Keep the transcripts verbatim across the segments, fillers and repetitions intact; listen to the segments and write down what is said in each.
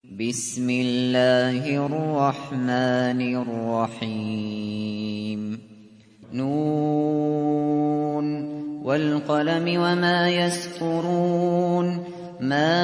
بسم الله الرحمن الرحيم نون والقلم وما يسطرون ما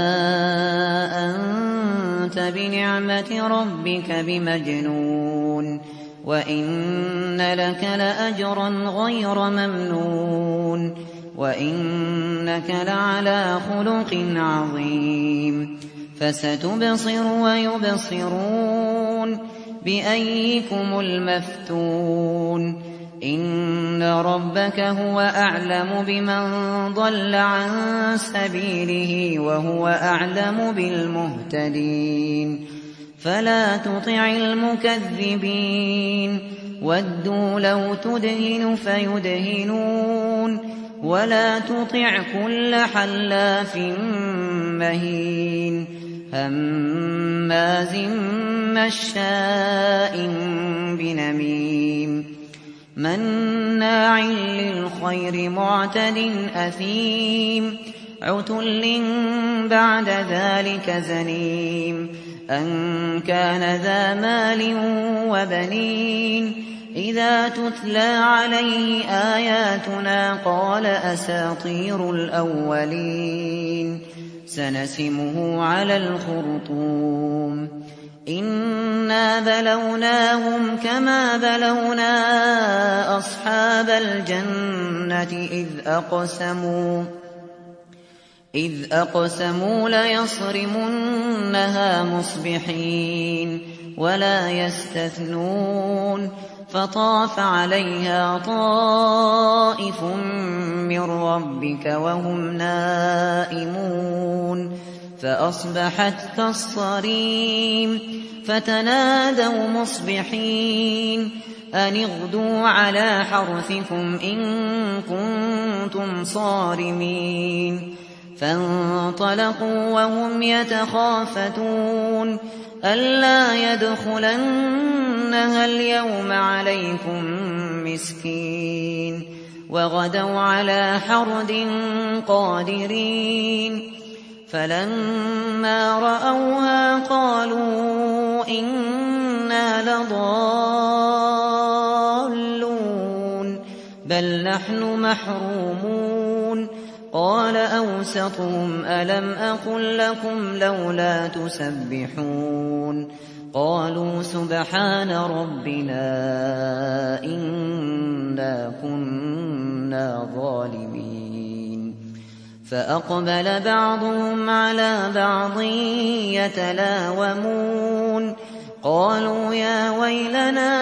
أنت بنعمة ربك بمجنون وإن لك لأجرا غير ممنون وإنك لعلى خلق عظيم فستبصر ويبصرون بأيكم المفتون إن ربك هو أعلم بمن ضل عن سبيله وهو أعلم بالمهتدين فلا تطع المكذبين ودوا لو تدهن فيدهنون ولا تطع كل حلاف مهين هماز مشاء بنميم مناع للخير معتد أثيم عتل بعد ذلك زنيم أن كان ذا مال وبنين إذا تتلى عليه آياتنا قال أساطير الأولين سنسمه على الخرطوم إنا بلوناهم كما بلونا أصحاب الجنة إذ أقسموا إذ أقسموا ليصرمنها مصبحين ولا يستثنون فطاف عليها طائف من ربك وهم نائمون فأصبحت كالصريم فتنادوا مصبحين أن اغدوا على حرثكم إن كنتم صارمين فانطلقوا وهم يتخافتون ألا يدخلنها اليوم عليكم مسكين وغدوا على حرد قادرين فلما رأوها قالوا إنا لضالون بل نحن محرومون قال أوسطهم ألم أقل لكم لولا تسبحون قالوا سبحان ربنا إنا كنا ظالمين فأقبل بعضهم على بعض يتلاومون قالوا يا ويلنا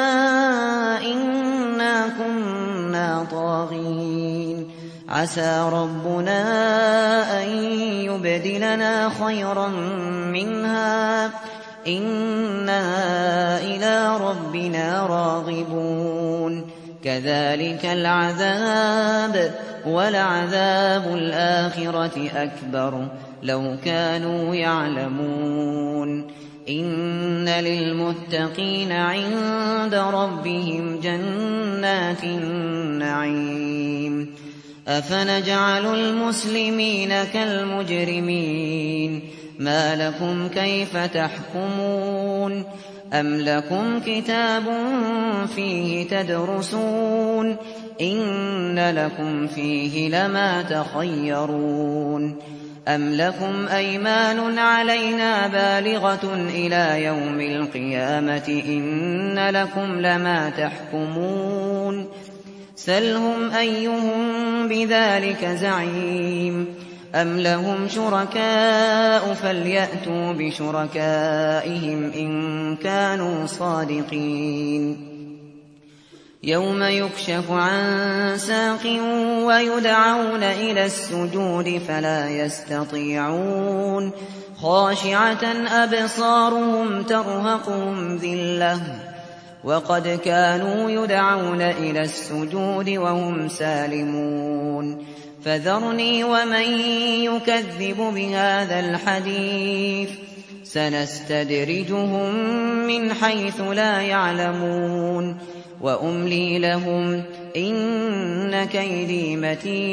إنا كنا طاغين عسى ربنا أن يبدلنا خيرا منها إنا إلى ربنا راغبون كذلك العذاب ولعذاب الآخرة أكبر لو كانوا يعلمون إن للمتقين عند ربهم جنات النعيم أفنجعل المسلمين كالمجرمين ما لكم كيف تحكمون أم لكم كتاب فيه تدرسون إن لكم فيه لما تخيرون أم لكم أيمان علينا بالغة إلى يوم القيامة إن لكم لما تحكمون سلهم أيهم بذلك زعيم أم لهم شركاء فليأتوا بشركائهم إن كانوا صادقين يوم يكشف عن ساق ويدعون إلى السجود فلا يستطيعون خاشعة أبصارهم ترهقهم ذلة وقد كانوا يدعون إلى السجود وهم سالمون فذرني ومن يكذب بهذا الحديث سنستدرجهم من حيث لا يعلمون وأملي لهم إن كيدي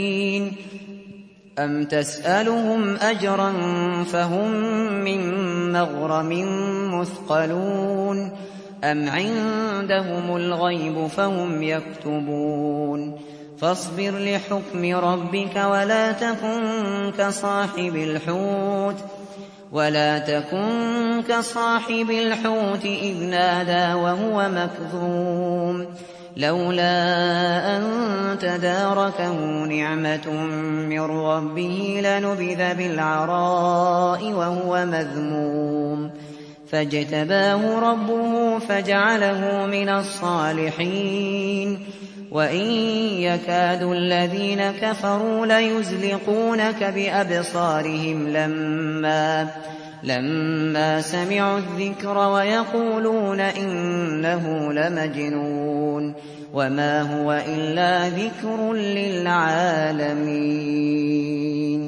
متين أم تسألهم أجرا فهم من مغرم مثقلون أم عندهم الغيب فهم يكتبون فاصبر لحكم ربك ولا تكن كصاحب الحوت ولا تكن كصاحب الحوت إذ نادى وهو مكظوم لولا أن تداركه نعمة من ربه لنبذ بالعراء وهو مذموم فاجتباه ربه فجعله من الصالحين وإن يكاد الذين كفروا ليزلقونك بأبصارهم لما لما سمعوا الذكر ويقولون إنه لمجنون وما هو إلا ذكر للعالمين.